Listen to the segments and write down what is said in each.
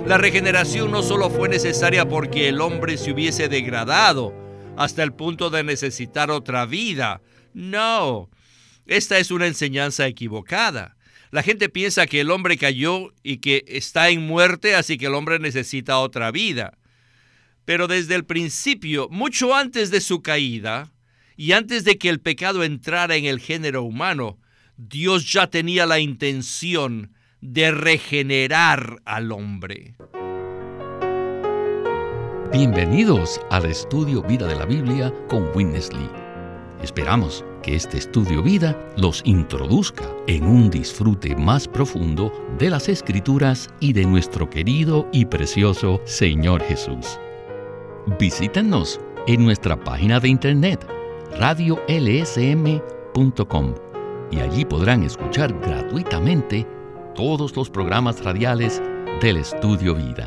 La regeneración no solo fue necesaria porque el hombre se hubiese degradado hasta el punto de necesitar otra vida. No, esta es una enseñanza equivocada. La gente piensa que el hombre cayó y que está en muerte, así que el hombre necesita otra vida. Pero desde el principio, mucho antes de su caída y antes de que el pecado entrara en el género humano, Dios ya tenía la intención de regenerar al hombre. Bienvenidos al Estudio Vida de la Biblia con Witness Lee. Esperamos que este Estudio Vida los introduzca en un disfrute más profundo de las Escrituras y de nuestro querido y precioso Señor Jesús. Visítenos en nuestra página de internet radiolsm.com y allí podrán escuchar gratuitamente todos los programas radiales del Estudio Vida.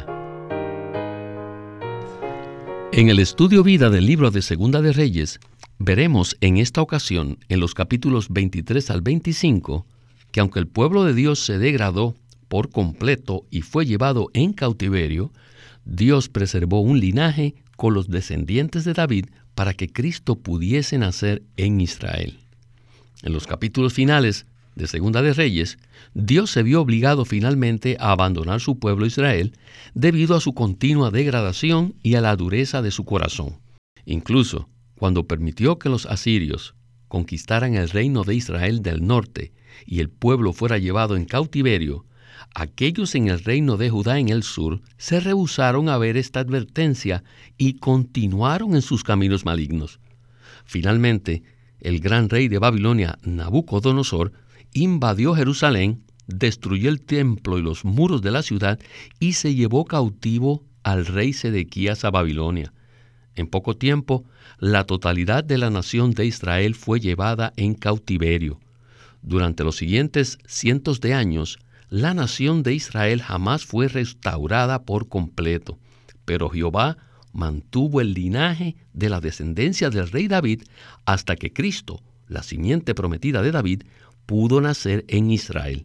En el Estudio Vida del libro de Segunda de Reyes, veremos en esta ocasión, en los capítulos 23 al 25, que aunque el pueblo de Dios se degradó por completo y fue llevado en cautiverio, Dios preservó un linaje con los descendientes de David para que Cristo pudiese nacer en Israel. En los capítulos finales de Segunda de Reyes, Dios se vio obligado finalmente a abandonar su pueblo Israel debido a su continua degradación y a la dureza de su corazón. Incluso cuando permitió que los asirios conquistaran el reino de Israel del norte y el pueblo fuera llevado en cautiverio, aquellos en el reino de Judá en el sur se rehusaron a ver esta advertencia y continuaron en sus caminos malignos. Finalmente, el gran rey de Babilonia, Nabucodonosor, invadió Jerusalén, destruyó el templo y los muros de la ciudad y se llevó cautivo al rey Sedequías a Babilonia. En poco tiempo, la totalidad de la nación de Israel fue llevada en cautiverio. Durante los siguientes cientos de años, la nación de Israel jamás fue restaurada por completo, pero Jehová mantuvo el linaje de la descendencia del rey David hasta que Cristo, la simiente prometida de David, pudo nacer en Israel.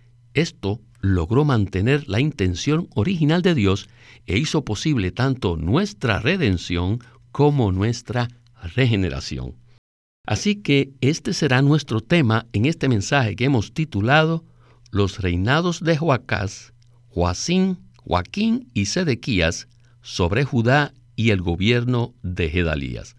Esto logró mantener la intención original de Dios e hizo posible tanto nuestra redención como nuestra regeneración. Así que este será nuestro tema en este mensaje que hemos titulado Los reinados de Joacás, Joacín, Joaquín y Sedequías sobre Judá y el gobierno de Gedalías.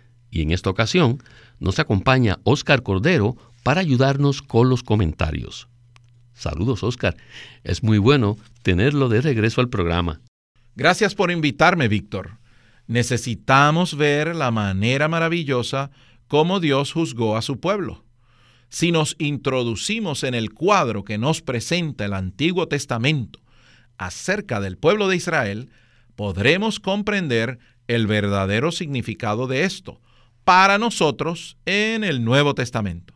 Y en esta ocasión nos acompaña Óscar Cordero para ayudarnos con los comentarios. Saludos, Óscar. Es muy bueno tenerlo de regreso al programa. Gracias por invitarme, Víctor. Necesitamos ver la manera maravillosa cómo Dios juzgó a su pueblo. Si nos introducimos en el cuadro que nos presenta el Antiguo Testamento acerca del pueblo de Israel, podremos comprender el verdadero significado de esto para nosotros en el Nuevo Testamento.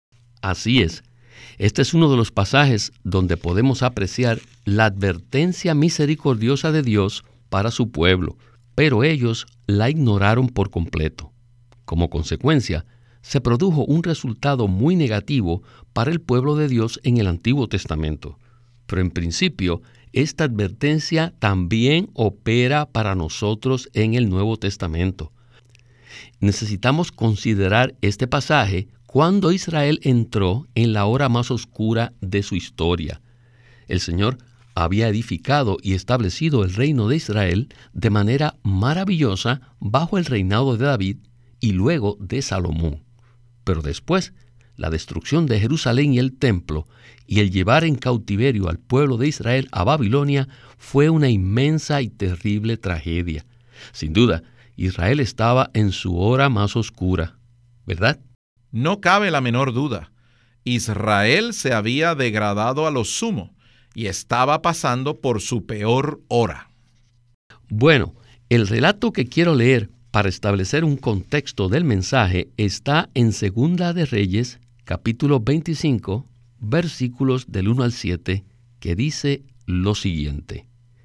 Así es. Este es uno de los pasajes donde podemos apreciar la advertencia misericordiosa de Dios para su pueblo, pero ellos la ignoraron por completo. Como consecuencia, se produjo un resultado muy negativo para el pueblo de Dios en el Antiguo Testamento. Pero en principio, esta advertencia también opera para nosotros en el Nuevo Testamento. Necesitamos considerar este pasaje cuando Israel entró en la hora más oscura de su historia. El Señor había edificado y establecido el reino de Israel de manera maravillosa bajo el reinado de David y luego de Salomón. Pero después, la destrucción de Jerusalén y el templo y el llevar en cautiverio al pueblo de Israel a Babilonia fue una inmensa y terrible tragedia. Sin duda, Israel estaba en su hora más oscura, ¿verdad? No cabe la menor duda. Israel se había degradado a lo sumo y estaba pasando por su peor hora. Bueno, el relato que quiero leer para establecer un contexto del mensaje está en Segunda de Reyes, capítulo 25, versículos del 1 al 7, que dice lo siguiente.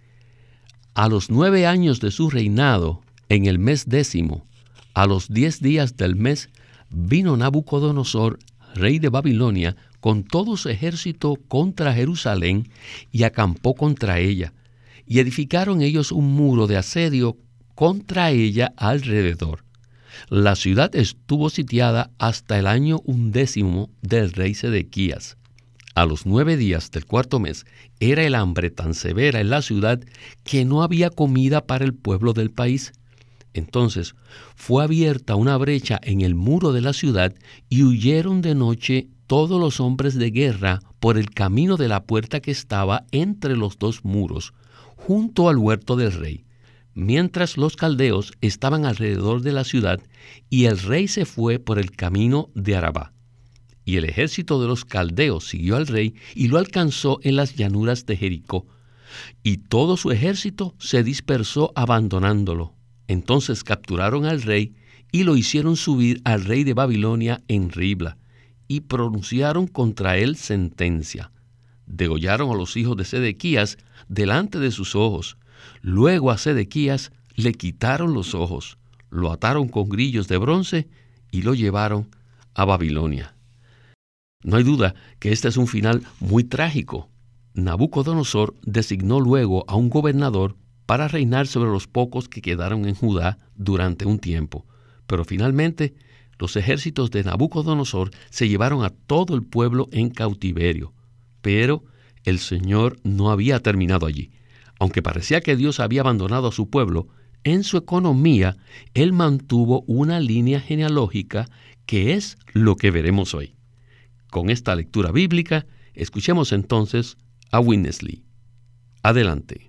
A los 9 años de su reinado, en el mes 10, a los 10 días del mes, vino Nabucodonosor, rey de Babilonia, con todo su ejército contra Jerusalén y acampó contra ella, y edificaron ellos un muro de asedio contra ella alrededor. La ciudad estuvo sitiada hasta el año 11 del rey Sedequías. A los 9 días del cuarto mes era el hambre tan severa en la ciudad que no había comida para el pueblo del país. Entonces fue abierta una brecha en el muro de la ciudad y huyeron de noche todos los hombres de guerra por el camino de la puerta que estaba entre los dos muros, junto al huerto del rey, mientras los caldeos estaban alrededor de la ciudad, y el rey se fue por el camino de Arabá. Y el ejército de los caldeos siguió al rey y lo alcanzó en las llanuras de Jericó, y todo su ejército se dispersó abandonándolo. Entonces capturaron al rey y lo hicieron subir al rey de Babilonia en Ribla, y pronunciaron contra él sentencia. Degollaron a los hijos de Sedequías delante de sus ojos. Luego a Sedequías le quitaron los ojos, lo ataron con grillos de bronce y lo llevaron a Babilonia. No hay duda que este es un final muy trágico. Nabucodonosor designó luego a un gobernador para reinar sobre los pocos que quedaron en Judá durante un tiempo, pero finalmente los ejércitos de Nabucodonosor se llevaron a todo el pueblo en cautiverio. Pero el Señor no había terminado allí. Aunque parecía que Dios había abandonado a su pueblo, en su economía Él mantuvo una línea genealógica que es lo que veremos hoy. Con esta lectura bíblica, escuchemos entonces a Witness Lee. Adelante.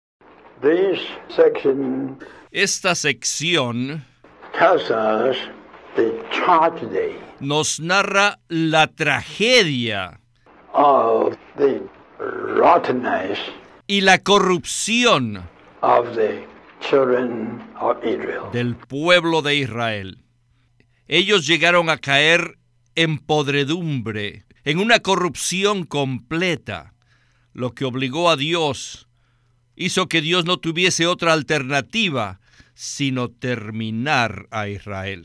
Esta sección nos narra la tragedia y la corrupción del pueblo de Israel. Ellos llegaron a caer en podredumbre, en una corrupción completa, lo que obligó a Dios, hizo que Dios no tuviese otra alternativa sino terminar a Israel.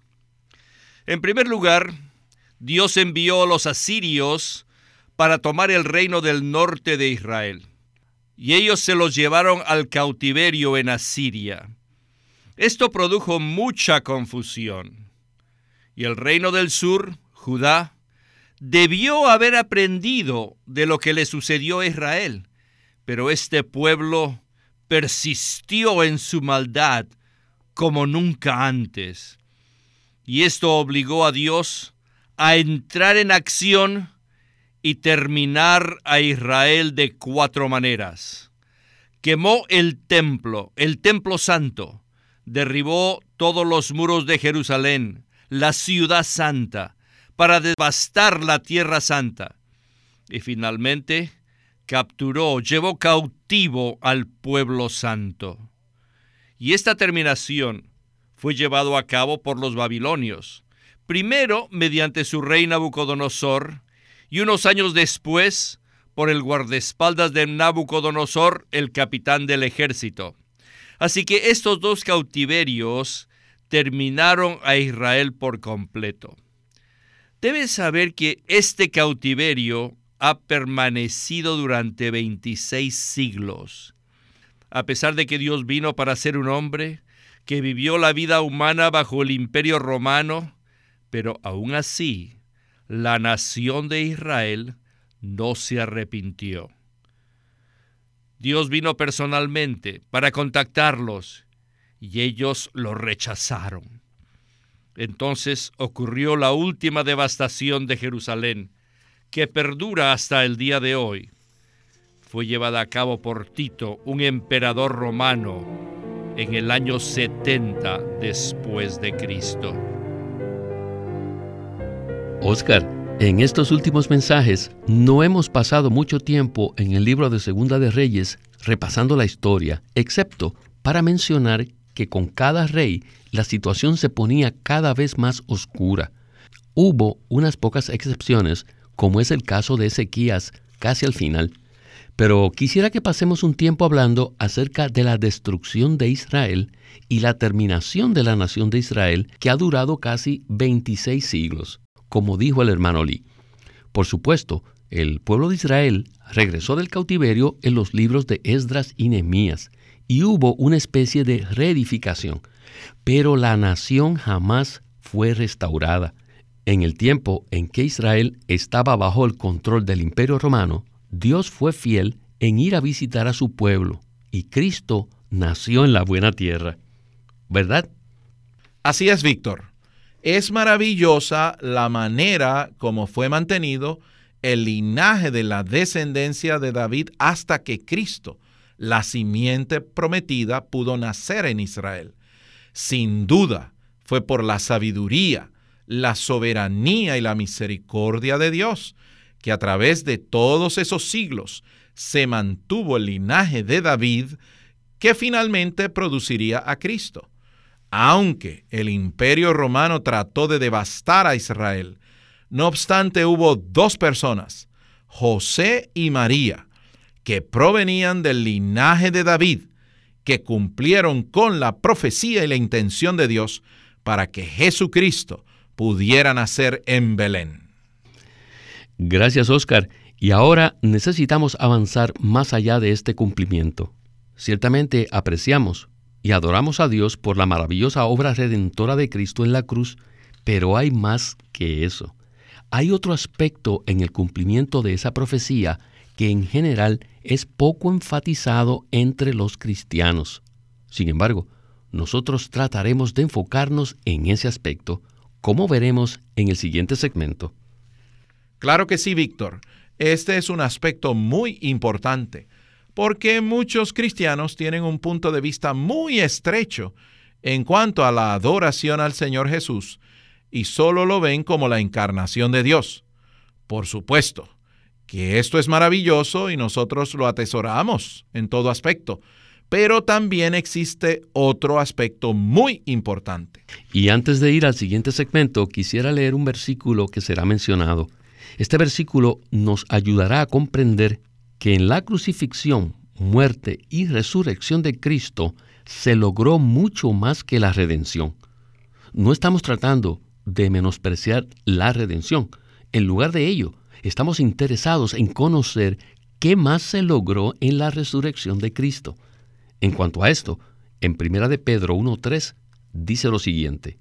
En primer lugar, Dios envió a los asirios para tomar el reino del norte de Israel, y ellos se los llevaron al cautiverio en Asiria. Esto produjo mucha confusión, y el reino del sur, Judá, debió haber aprendido de lo que le sucedió a Israel, pero este pueblo persistió en su maldad como nunca antes. Y esto obligó a Dios a entrar en acción y terminar a Israel de 4 maneras. Quemó el templo santo, derribó todos los muros de Jerusalén, la ciudad santa, para devastar la tierra santa. Y finalmente llevó cautivo al pueblo santo. Y esta terminación fue llevado a cabo por los babilonios, primero mediante su rey Nabucodonosor, y unos años después por el guardaespaldas de Nabucodonosor, el capitán del ejército. Así que estos 2 cautiverios terminaron a Israel por completo. Debes saber que este cautiverio ha permanecido durante 26 siglos. A pesar de que Dios vino para ser un hombre que vivió la vida humana bajo el imperio romano, pero aún así, la nación de Israel no se arrepintió. Dios vino personalmente para contactarlos y ellos lo rechazaron. Entonces ocurrió la última devastación de Jerusalén, que perdura hasta el día de hoy. Fue llevada a cabo por Tito, un emperador romano, en el año 70 después de Cristo. Oscar, en estos últimos mensajes no hemos pasado mucho tiempo en el libro de Segunda de Reyes repasando la historia, excepto para mencionar que con cada rey la situación se ponía cada vez más oscura. Hubo unas pocas excepciones, como es el caso de Ezequías casi al final, pero quisiera que pasemos un tiempo hablando acerca de la destrucción de Israel y la terminación de la nación de Israel, que ha durado casi 26 siglos, como dijo el hermano Lee. Por supuesto, El pueblo de Israel regresó del cautiverio en los libros de Esdras y Nehemías, y hubo una especie de reedificación, pero la nación jamás fue restaurada. En el tiempo en que Israel estaba bajo el control del Imperio Romano, Dios fue fiel en ir a visitar a su pueblo, y Cristo nació en la buena tierra. ¿Verdad? Así es, Víctor. Es maravillosa la manera como fue mantenido el linaje de la descendencia de David hasta que Cristo, la simiente prometida, pudo nacer en Israel. Sin duda, fue por la sabiduría, la soberanía y la misericordia de Dios que a través de todos esos siglos se mantuvo el linaje de David que finalmente produciría a Cristo. Aunque el Imperio Romano trató de devastar a Israel, no obstante hubo dos personas, José y María, que provenían del linaje de David, que cumplieron con la profecía y la intención de Dios para que Jesucristo pudiera nacer en Belén. Gracias, Oscar. Y ahora necesitamos avanzar más allá de este cumplimiento. Ciertamente apreciamos y adoramos a Dios por la maravillosa obra redentora de Cristo en la cruz, pero hay más que eso. Hay otro aspecto en el cumplimiento de esa profecía que en general es poco enfatizado entre los cristianos. Sin embargo, nosotros trataremos de enfocarnos en ese aspecto, como veremos en el siguiente segmento. Claro que sí, Víctor. Este es un aspecto muy importante, porque muchos cristianos tienen un punto de vista muy estrecho en cuanto a la adoración al Señor Jesús y solo lo ven como la encarnación de Dios. Por supuesto que esto es maravilloso y nosotros lo atesoramos en todo aspecto, pero también existe otro aspecto muy importante. Y antes de ir al siguiente segmento, quisiera leer un versículo que será mencionado. Este versículo nos ayudará a comprender que en la crucifixión, muerte y resurrección de Cristo se logró mucho más que la redención. No estamos tratando de menospreciar la redención. En lugar de ello, estamos interesados en conocer qué más se logró en la resurrección de Cristo. En cuanto a esto, en 1 de Pedro 1:3 dice lo siguiente: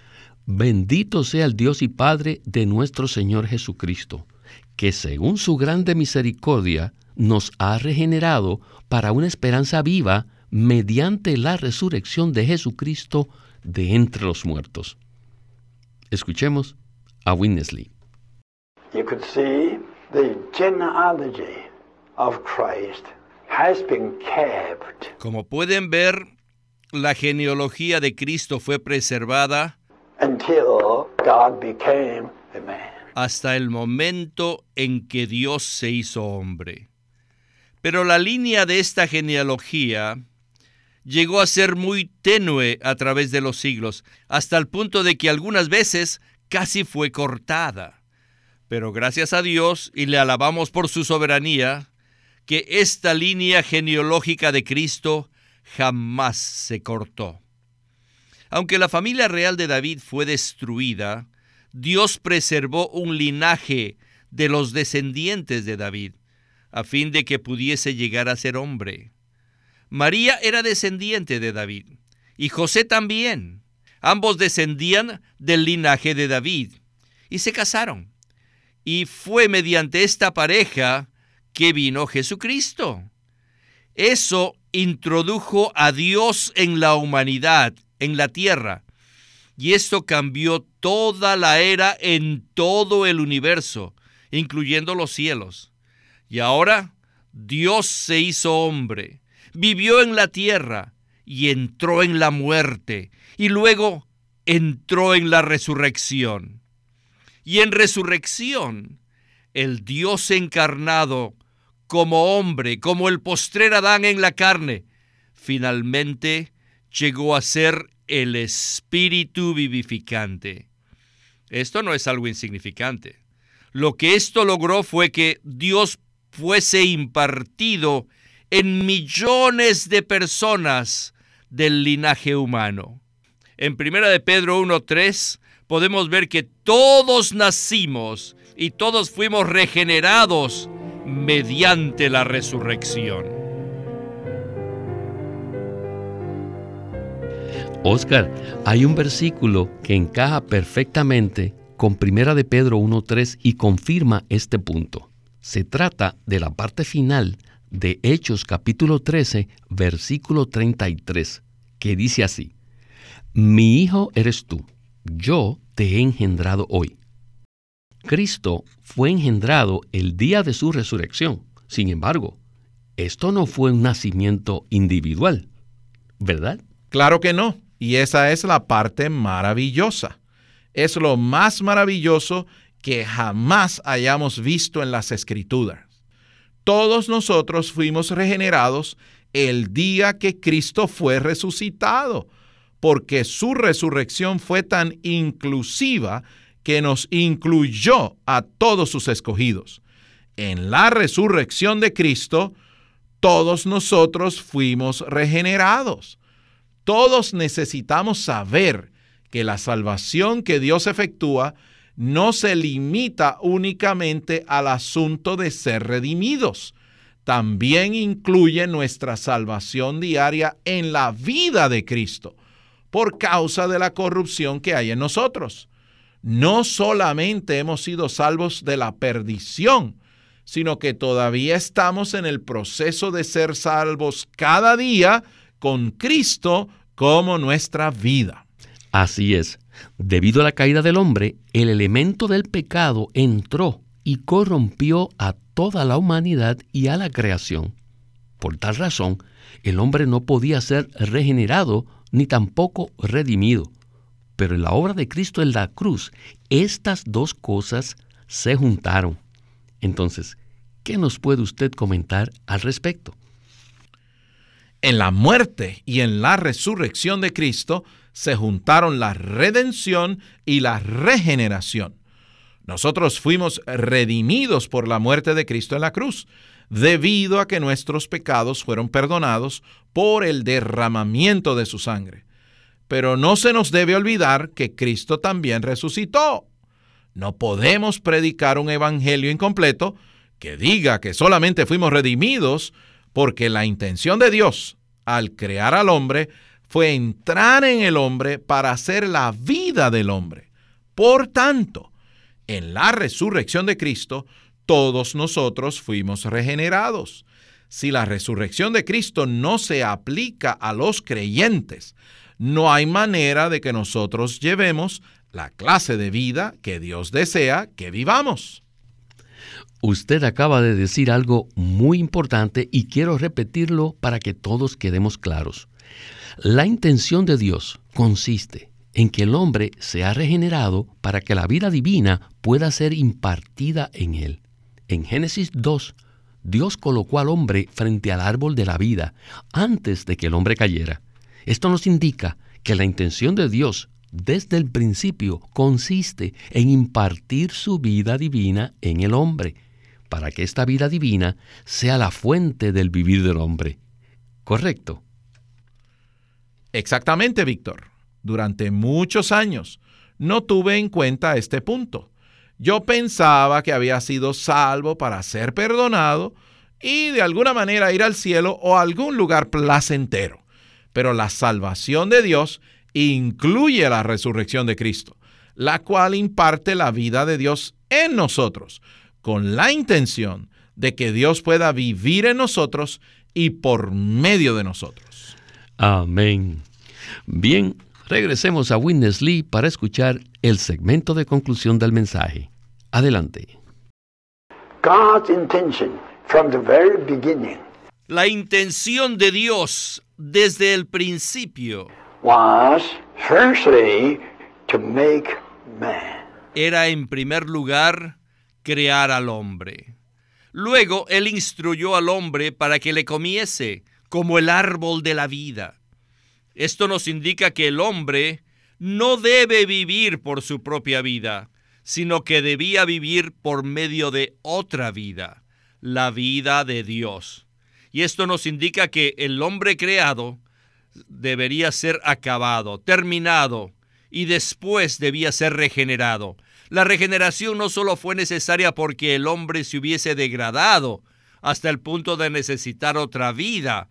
Bendito sea el Dios y Padre de nuestro Señor Jesucristo, que según su grande misericordia nos ha regenerado para una esperanza viva mediante la resurrección de Jesucristo de entre los muertos. Escuchemos a Witness Lee. You could see the genealogy of Christ has been kept. Como pueden ver, la genealogía de Cristo fue preservada Until God became a man. hasta el momento en que Dios se hizo hombre. Pero la línea de esta genealogía llegó a ser muy tenue a través de los siglos, hasta el punto de que algunas veces casi fue cortada. Pero gracias a Dios, y le alabamos por su soberanía, que esta línea genealógica de Cristo jamás se cortó. Aunque la familia real de David fue destruida, Dios preservó un linaje de los descendientes de David, a fin de que pudiese llegar a ser hombre. María era descendiente de David, y José también. Ambos descendían del linaje de David, y se casaron. Y fue mediante esta pareja que vino Jesucristo. Eso introdujo a Dios en la humanidad, en la tierra. Y esto cambió toda la era en todo el universo, incluyendo los cielos. Y ahora Dios se hizo hombre, vivió en la tierra y entró en la muerte, y luego entró en la resurrección. Y en resurrección, el Dios encarnado como hombre, como el postrer Adán en la carne, finalmente llegó a ser el Espíritu vivificante. Esto no es algo insignificante. Lo que esto logró fue que Dios fuese impartido en millones de personas del linaje humano. En 1 de Pedro 1:3 podemos ver que todos nacimos y todos fuimos regenerados mediante la resurrección. Oscar, hay un versículo que encaja perfectamente con 1 de Pedro 1:3 y confirma este punto. Se trata de la parte final de Hechos capítulo 13, versículo 33, que dice así: Mi hijo eres tú, yo te he engendrado hoy. Cristo fue engendrado el día de su resurrección. Sin embargo, esto no fue un nacimiento individual, ¿verdad? Claro que no, y esa es la parte maravillosa. Es lo más maravilloso que jamás hayamos visto en las Escrituras. Todos nosotros fuimos regenerados el día que Cristo fue resucitado, porque su resurrección fue tan inclusiva que nos incluyó a todos sus escogidos. En la resurrección de Cristo, todos nosotros fuimos regenerados. Todos necesitamos saber que la salvación que Dios efectúa no se limita únicamente al asunto de ser redimidos. También incluye nuestra salvación diaria en la vida de Cristo, por causa de la corrupción que hay en nosotros. No solamente hemos sido salvos de la perdición, sino que todavía estamos en el proceso de ser salvos cada día con Cristo como nuestra vida. Así es. Debido a la caída del hombre, el elemento del pecado entró y corrompió a toda la humanidad y a la creación. Por tal razón, el hombre no podía ser regenerado ni tampoco redimido. Pero en la obra de Cristo en la cruz, estas dos cosas se juntaron. Entonces, ¿qué nos puede usted comentar al respecto? En la muerte y en la resurrección de Cristo se juntaron la redención y la regeneración. Nosotros fuimos redimidos por la muerte de Cristo en la cruz, debido a que nuestros pecados fueron perdonados por el derramamiento de su sangre. Pero no se nos debe olvidar que Cristo también resucitó. No podemos predicar un evangelio incompleto que diga que solamente fuimos redimidos, porque la intención de Dios al crear al hombre fue entrar en el hombre para hacer la vida del hombre. Por tanto, en la resurrección de Cristo, todos nosotros fuimos regenerados. Si la resurrección de Cristo no se aplica a los creyentes, no hay manera de que nosotros llevemos la clase de vida que Dios desea que vivamos. Usted acaba de decir algo muy importante y quiero repetirlo para que todos quedemos claros. La intención de Dios consiste en que el hombre sea regenerado para que la vida divina pueda ser impartida en él. En Génesis 2, Dios colocó al hombre frente al árbol de la vida antes de que el hombre cayera. Esto nos indica que la intención de Dios desde el principio consiste en impartir su vida divina en el hombre, para que esta vida divina sea la fuente del vivir del hombre. ¿Correcto? Exactamente, Víctor. Durante muchos años no tuve en cuenta este punto. Yo pensaba que había sido salvo para ser perdonado y de alguna manera ir al cielo o a algún lugar placentero. Pero la salvación de Dios incluye la resurrección de Cristo, la cual imparte la vida de Dios en nosotros, con la intención de que Dios pueda vivir en nosotros y por medio de nosotros. Amén. Bien, regresemos a Witness Lee para escuchar el segmento de conclusión del mensaje. Adelante. God's intention from the very beginning La intención de Dios desde el principio was firstly to make man. era, en primer lugar, crear al hombre. Luego, Él instruyó al hombre para que le comiese, como el árbol de la vida. Esto nos indica que el hombre no debe vivir por su propia vida, sino que debía vivir por medio de otra vida, la vida de Dios. Y esto nos indica que el hombre creado debería ser acabado, terminado, y después debía ser regenerado. La regeneración no solo fue necesaria porque el hombre se hubiese degradado hasta el punto de necesitar otra vida.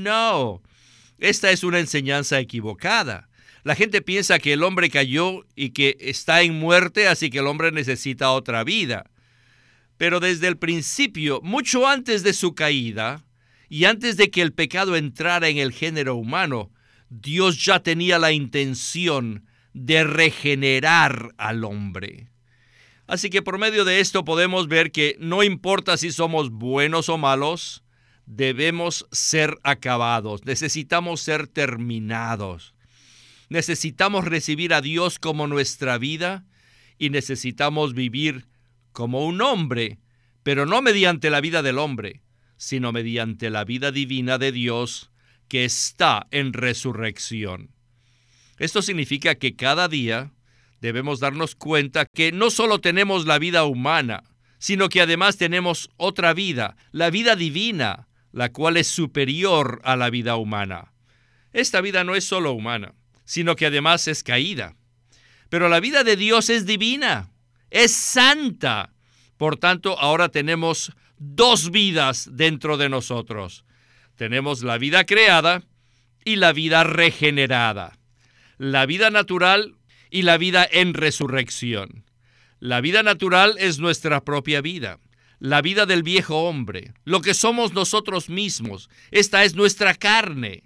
No, esta es una enseñanza equivocada. La gente piensa que el hombre cayó y que está en muerte, así que el hombre necesita otra vida. Pero desde el principio, mucho antes de su caída y antes de que el pecado entrara en el género humano, Dios ya tenía la intención de regenerar al hombre. Así que por medio de esto podemos ver que no importa si somos buenos o malos, debemos ser acabados, necesitamos ser terminados. Necesitamos recibir a Dios como nuestra vida y necesitamos vivir como un hombre, pero no mediante la vida del hombre, sino mediante la vida divina de Dios que está en resurrección. Esto significa que cada día debemos darnos cuenta que no solo tenemos la vida humana, sino que además tenemos otra vida, la vida divina, la cual es superior a la vida humana. Esta vida no es solo humana, sino que además es caída. Pero la vida de Dios es divina, es santa. Por tanto, ahora tenemos dos vidas dentro de nosotros. Tenemos la vida creada y la vida regenerada. La vida natural y la vida en resurrección. La vida natural es nuestra propia vida, la vida del viejo hombre, lo que somos nosotros mismos. Esta es nuestra carne.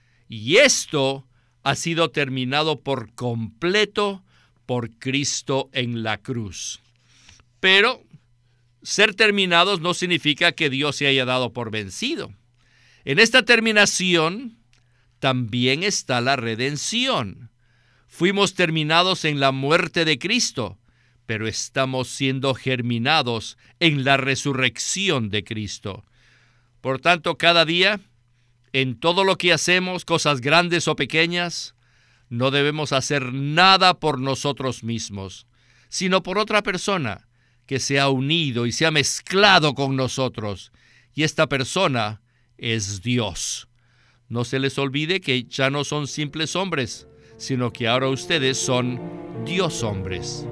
Y esto ha sido terminado por completo por Cristo en la cruz. Pero ser terminados no significa que Dios se haya dado por vencido. En esta terminación también está la redención. Fuimos terminados en la muerte de Cristo, pero estamos siendo germinados en la resurrección de Cristo. Por tanto, cada día, en todo lo que hacemos, cosas grandes o pequeñas, no debemos hacer nada por nosotros mismos, sino por otra persona que se ha unido y se ha mezclado con nosotros. Y esta persona es Dios. No se les olvide que ya no son simples hombres, sino que ahora ustedes son Dios hombres.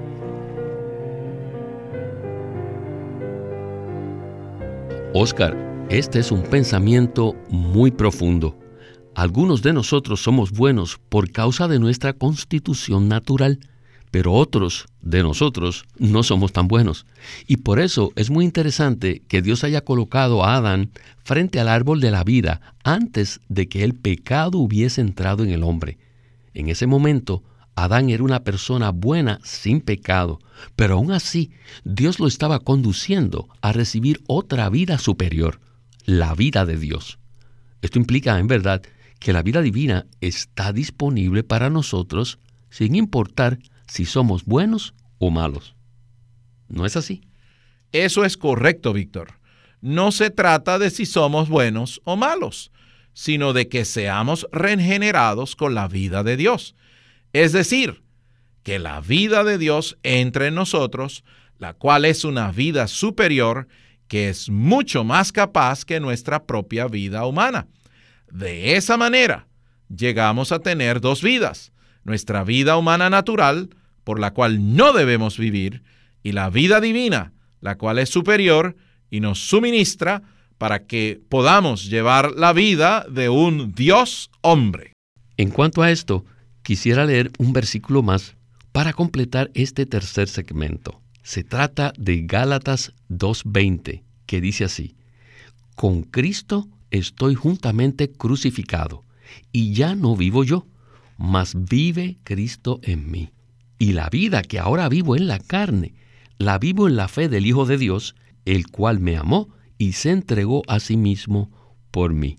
Oscar, este es un pensamiento muy profundo. Algunos de nosotros somos buenos por causa de nuestra constitución natural, pero otros de nosotros no somos tan buenos. Y por eso es muy interesante que Dios haya colocado a Adán frente al árbol de la vida antes de que el pecado hubiese entrado en el hombre. En ese momento, Adán era una persona buena sin pecado, pero aún así, Dios lo estaba conduciendo a recibir otra vida superior, la vida de Dios. Esto implica, en verdad, que la vida divina está disponible para nosotros sin importar si somos buenos o malos. ¿No es así? Eso es correcto, Víctor. No se trata de si somos buenos o malos, sino de que seamos regenerados con la vida de Dios. Es decir, que la vida de Dios entre en nosotros, la cual es una vida superior que es mucho más capaz que nuestra propia vida humana. De esa manera, llegamos a tener dos vidas: nuestra vida humana natural, por la cual no debemos vivir, y la vida divina, la cual es superior y nos suministra para que podamos llevar la vida de un Dios hombre. En cuanto a esto, quisiera leer un versículo más para completar este tercer segmento. Se trata de Gálatas 2:20, que dice así: Con Cristo estoy juntamente crucificado, y ya no vivo yo, mas vive Cristo en mí. Y la vida que ahora vivo en la carne, la vivo en la fe del Hijo de Dios, el cual me amó y se entregó a sí mismo por mí.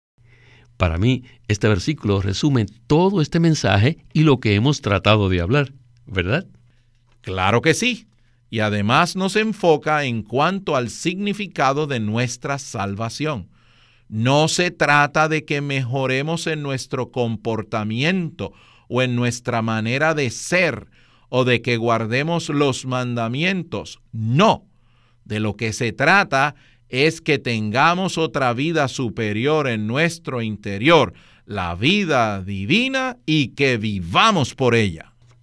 Para mí, este versículo resume todo este mensaje y lo que hemos tratado de hablar, ¿verdad? Claro que sí. Y además nos enfoca en cuanto al significado de nuestra salvación. No se trata de que mejoremos en nuestro comportamiento o en nuestra manera de ser o de que guardemos los mandamientos. No. De lo que se trata es que tengamos otra vida superior en nuestro interior, la vida divina, y que vivamos por ella.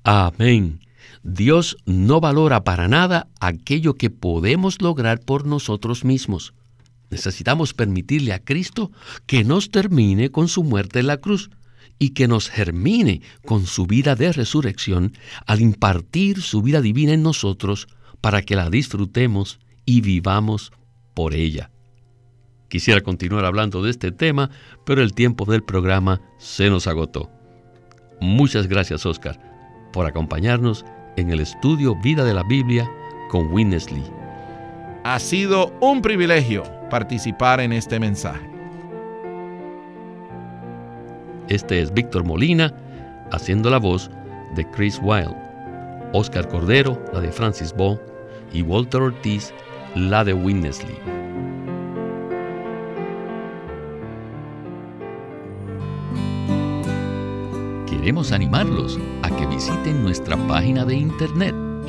Amén. Dios no valora para nada aquello que podemos lograr por nosotros mismos. Necesitamos permitirle a Cristo que nos termine con su muerte en la cruz y que nos germine con su vida de resurrección al impartir su vida divina en nosotros para que la disfrutemos y vivamos por ella. Quisiera continuar hablando de este tema, pero el tiempo del programa se nos agotó. Muchas gracias, Oscar, por acompañarnos en el estudio Vida de la Biblia con Witness Lee. Ha sido un privilegio participar en este mensaje. Este es Víctor Molina, haciendo la voz de Chris Wilde, Oscar Cordero, la de Francis Ball, y Walter Ortiz, la de Witness Lee. Queremos animarlos a que visiten nuestra página de internet,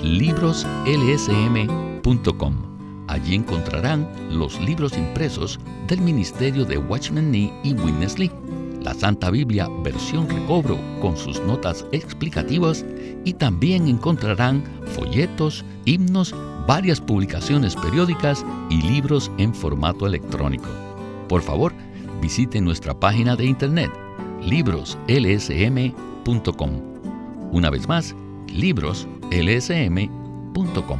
libroslsm.com. Allí encontrarán los libros impresos del Ministerio de Watchman Nee y Witness Lee, la Santa Biblia versión recobro con sus notas explicativas, y también encontrarán folletos, himnos, varias publicaciones periódicas y libros en formato electrónico. Por favor, visiten nuestra página de internet, libroslsm.com. Una vez más, libroslsm.com.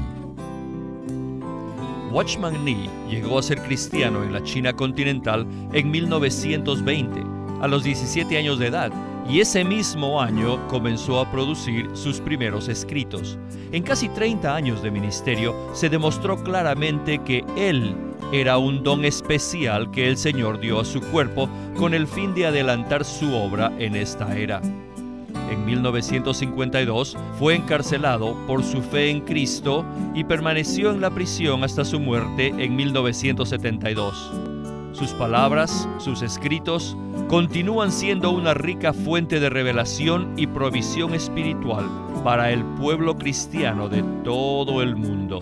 Watchman Nee llegó a ser cristiano en la China continental en 1920, a los 17 años de edad, y ese mismo año comenzó a producir sus primeros escritos. En casi 30 años de ministerio se demostró claramente que él era un don especial que el Señor dio a su cuerpo con el fin de adelantar su obra en esta era. En 1952 fue encarcelado por su fe en Cristo y permaneció en la prisión hasta su muerte en 1972. Sus palabras, sus escritos, continúan siendo una rica fuente de revelación y provisión espiritual para el pueblo cristiano de todo el mundo.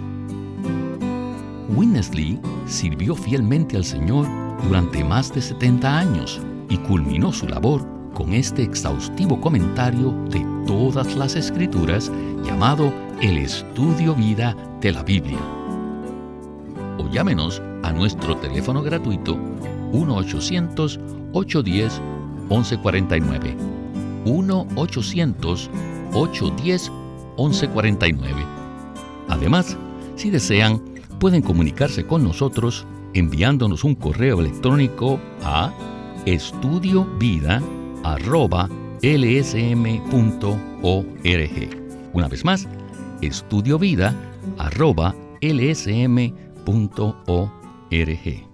Witness Lee sirvió fielmente al Señor durante más de 70 años y culminó su labor con este exhaustivo comentario de todas las Escrituras llamado El Estudio Vida de la Biblia. O llámenos a nuestro teléfono gratuito 1-800-810-1149. 1-800-810-1149. Además, si desean, pueden comunicarse con nosotros enviándonos un correo electrónico a estudiovida@lsm.org. Una vez más, estudiovida@lsm.org.